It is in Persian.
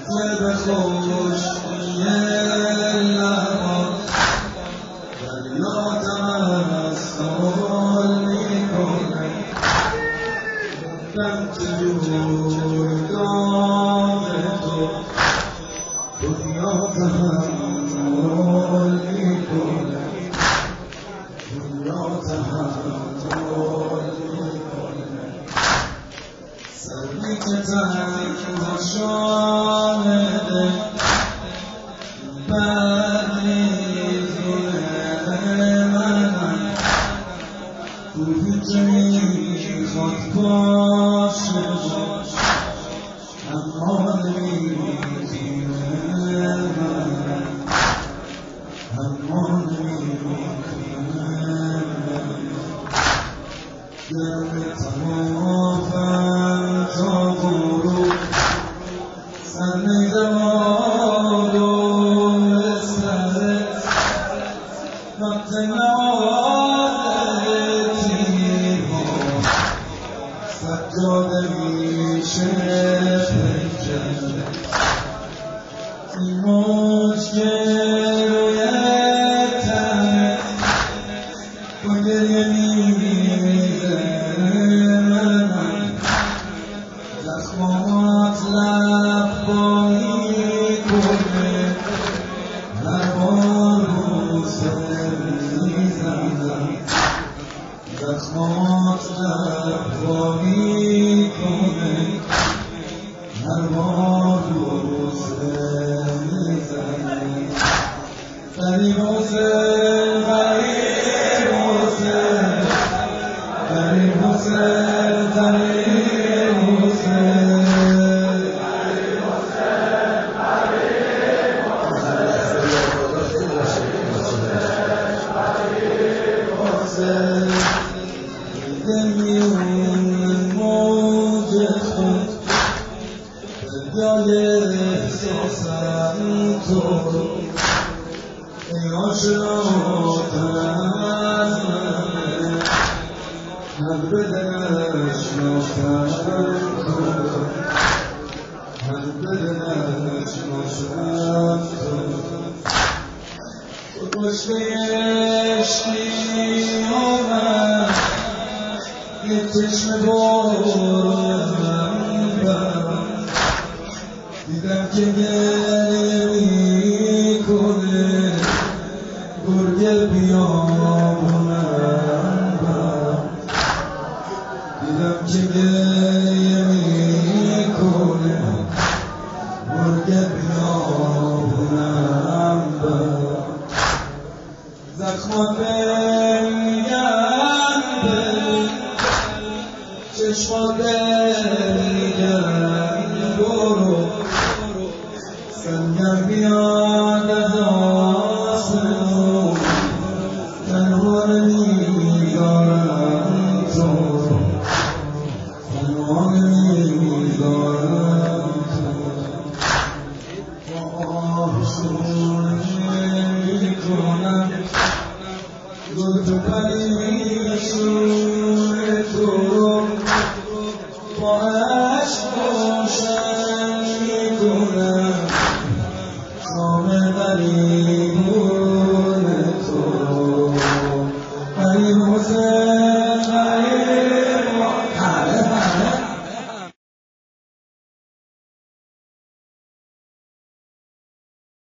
دل خوش لبات یادم از سال میکنه من که جویدان تو دنیا تحمل میکنه دنیا تحمل میکنه سری که تنها شامده روحی که میخواد باشه اما نمیتونه اما نمیتونه دل تمامم تا غروب سر میدوار و سرت وقت سجاده میشه پنجره این موج که روی تنه با گریه میریزه من زخمات لب بایی کنه هر بار رو سر میزنم زخمات لب بایی کنه هر بار رو سر میزنه غریب حسین غریب حسین غریب حسین غریب حسین موج خود دریای احساسم تو ای عاشقتر از منه هر به دلش ناشتر تو هر به دلش ناشتر تو کشته عشقی آمد یه چشم بارم برم دیدم که گریه میکنه گرگ بیابونم برم دیدم که گریه میکنه گرگ بیابونم برم زخمات بمیگن چشمات بمیگن برو سنگم بیا